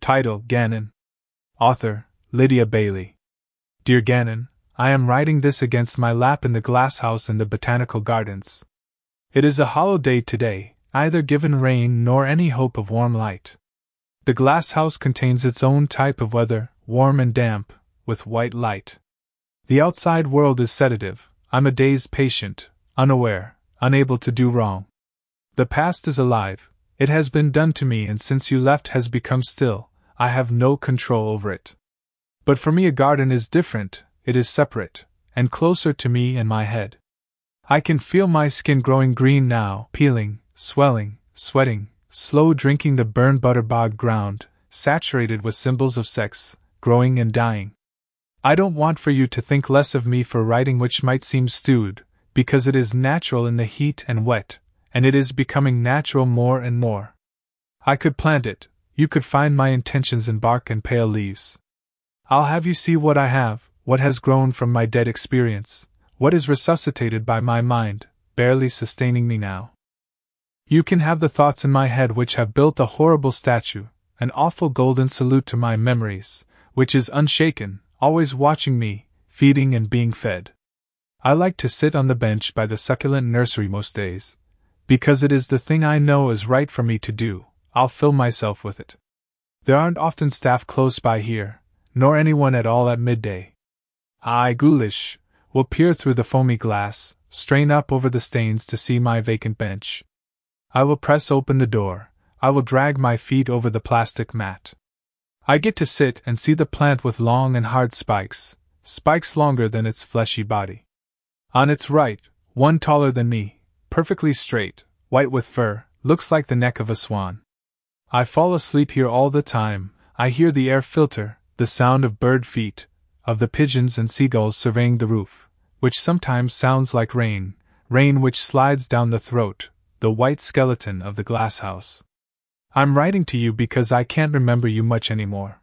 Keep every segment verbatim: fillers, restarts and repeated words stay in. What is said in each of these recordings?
Title: Gannon. Author: Lydia Bailey. Dear Gannon, I am writing this against my lap in the glasshouse in the Botanical Gardens. It is a hollow day today, neither given rain nor any hope of warm light. The glasshouse contains its own type of weather, warm and damp, with white light. The outside world is sedative. I'm a dazed patient, unaware, unable to do wrong. The past is alive. It has been done to me, and since you left has become still. I have no control over it. But for me a garden is different. It is separate, and closer to me and my head. I can feel my skin growing green now, peeling, swelling, sweating, slow drinking the burned butter-bogged ground, saturated with symbols of sex, growing and dying. I don't want for you to think less of me for writing which might seem stewed, because it is natural in the heat and wet, and it is becoming natural more and more. I could plant it, you could find my intentions in bark and pale leaves. I'll have you see what I have, what has grown from my dead experience, what is resuscitated by my mind, barely sustaining me now. You can have the thoughts in my head which have built a horrible statue, an awful golden salute to my memories, which is unshaken, always watching me, feeding and being fed. I like to sit on the bench by the succulent nursery most days, because it is the thing I know is right for me to do. I'll fill myself with it. There aren't often staff close by here, nor anyone at all at midday. I, ghoulish, will peer through the foamy glass, strain up over the stains to see my vacant bench. I will press open the door, I will drag my feet over the plastic mat. I get to sit and see the plant with long and hard spikes, spikes longer than its fleshy body. On its right, one taller than me, perfectly straight, white with fur, looks like the neck of a swan. I fall asleep here all the time. I hear the air filter, the sound of bird feet, of the pigeons and seagulls surveying the roof, which sometimes sounds like rain, rain which slides down the throat, the white skeleton of the glasshouse. I'm writing to you because I can't remember you much anymore.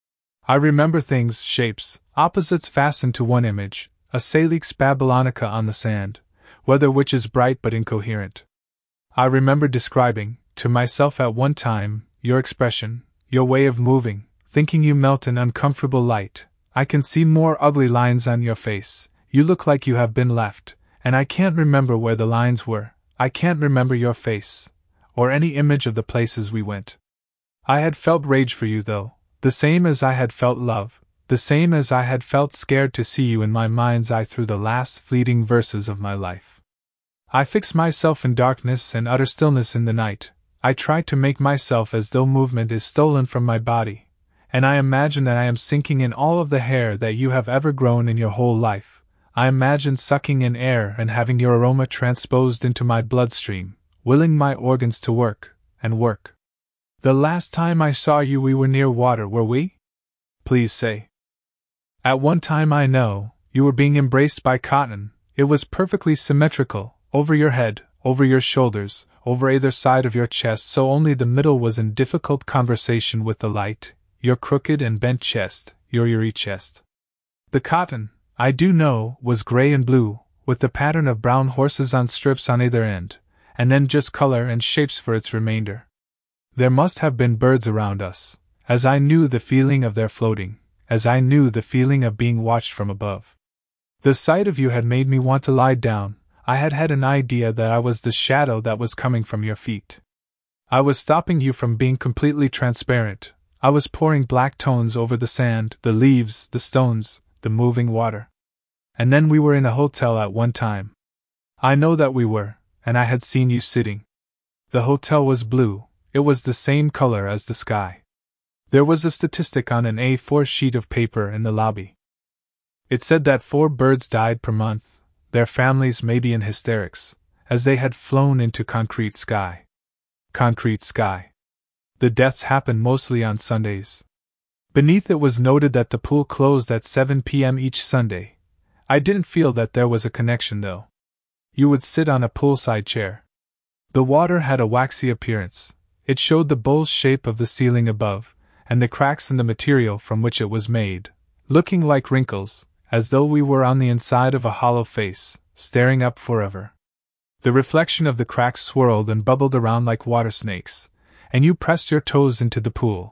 I remember things, shapes, opposites fastened to one image, a Salix babylonica on the sand, weather which is bright but incoherent. I remember describing, to myself at one time, your expression, your way of moving, thinking you melt in uncomfortable light. I can see more ugly lines on your face. You look like you have been left, and I can't remember where the lines were. I can't remember your face, or any image of the places we went. I had felt rage for you, though, the same as I had felt love, the same as I had felt scared to see you in my mind's eye through the last fleeting verses of my life. I fix myself in darkness and utter stillness in the night. I try to make myself as though movement is stolen from my body, and I imagine that I am sinking in all of the hair that you have ever grown in your whole life. I imagine sucking in air and having your aroma transposed into my bloodstream, willing my organs to work, and work. The last time I saw you we were near water, were we? Please say. At one time I know, you were being embraced by cotton. It was perfectly symmetrical, over your head, over your shoulders, over either side of your chest, so only the middle was in difficult conversation with the light, your crooked and bent chest, your eerie chest. The cotton, I do know, was gray and blue, with the pattern of brown horses on strips on either end, and then just color and shapes for its remainder. There must have been birds around us, as I knew the feeling of their floating, as I knew the feeling of being watched from above. The sight of you had made me want to lie down. I had had an idea that I was the shadow that was coming from your feet. I was stopping you from being completely transparent. I was pouring black tones over the sand, the leaves, the stones, the moving water. And then we were in a hotel at one time. I know that we were, and I had seen you sitting. The hotel was blue. It was the same color as the sky. There was a statistic on an A four sheet of paper in the lobby. It said that four birds died per month, their families maybe in hysterics, as they had flown into concrete sky. Concrete sky. The deaths happened mostly on Sundays. Beneath it was noted that the pool closed at seven p.m. each Sunday. I didn't feel that there was a connection, though. You would sit on a poolside chair. The water had a waxy appearance. It showed the bowl shape of the ceiling above, and the cracks in the material from which it was made, looking like wrinkles, as though we were on the inside of a hollow face, staring up forever. The reflection of the cracks swirled and bubbled around like water snakes, and you pressed your toes into the pool,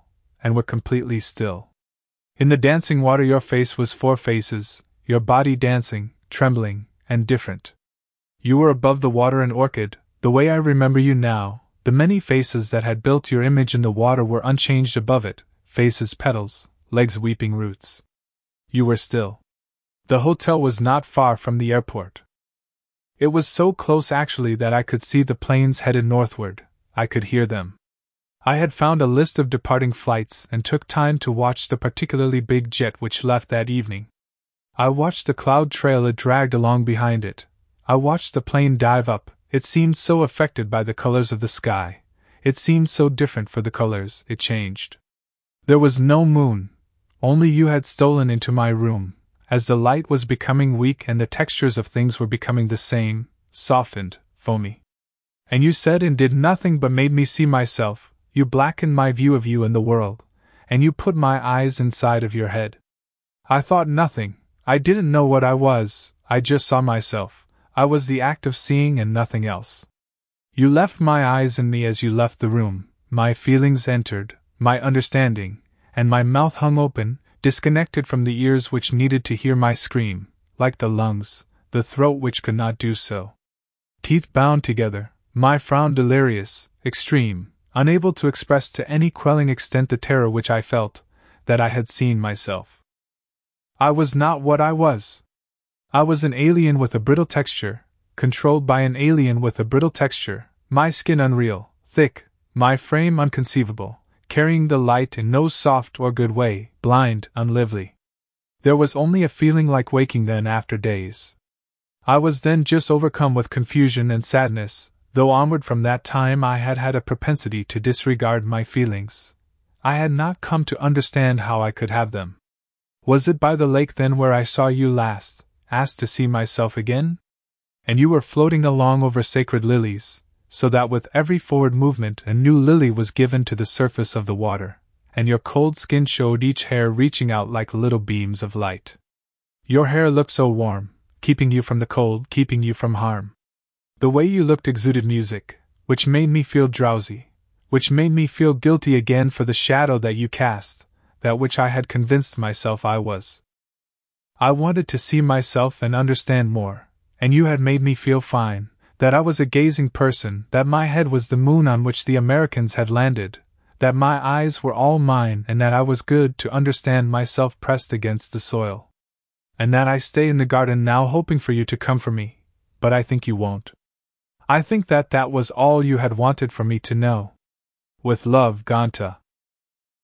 and were completely still. In the dancing water your face was four faces, your body dancing, trembling, and different. You were above the water an orchid, the way I remember you now. The many faces that had built your image in the water were unchanged above it, faces petals, legs weeping roots. You were still. The hotel was not far from the airport. It was so close actually that I could see the planes headed northward, I could hear them. I had found a list of departing flights and took time to watch the particularly big jet which left that evening. I watched the cloud trail it dragged along behind it. I watched the plane dive up. It seemed so affected by the colors of the sky. It seemed so different for the colors it changed. There was no moon. Only you had stolen into my room, as the light was becoming weak and the textures of things were becoming the same, softened, foamy. And you said and did nothing but made me see myself. You blackened my view of you and the world, and you put my eyes inside of your head. I thought nothing. I didn't know what I was. I just saw myself. I was the act of seeing and nothing else. You left my eyes in me as you left the room, my feelings entered, my understanding, and my mouth hung open, disconnected from the ears which needed to hear my scream, like the lungs, the throat which could not do so. Teeth bound together, my frown delirious, extreme, unable to express to any quelling extent the terror which I felt, that I had seen myself. I was not what I was. I was an alien with a brittle texture, controlled by an alien with a brittle texture, my skin unreal, thick, my frame unconceivable, carrying the light in no soft or good way, blind, unlively. There was only a feeling like waking then after days. I was then just overcome with confusion and sadness, though onward from that time I had had a propensity to disregard my feelings. I had not come to understand how I could have them. Was it by the lake then where I saw you last? Asked to see myself again? And you were floating along over sacred lilies, so that with every forward movement a new lily was given to the surface of the water, and your cold skin showed each hair reaching out like little beams of light. Your hair looked so warm, keeping you from the cold, keeping you from harm. The way you looked exuded music, which made me feel drowsy, which made me feel guilty again for the shadow that you cast, that which I had convinced myself I was. I wanted to see myself and understand more, and you had made me feel fine, that I was a gazing person, that my head was the moon on which the Americans had landed, that my eyes were all mine and that I was good to understand myself pressed against the soil. And that I stay in the garden now hoping for you to come for me, but I think you won't. I think that that was all you had wanted for me to know. With love, Ganta.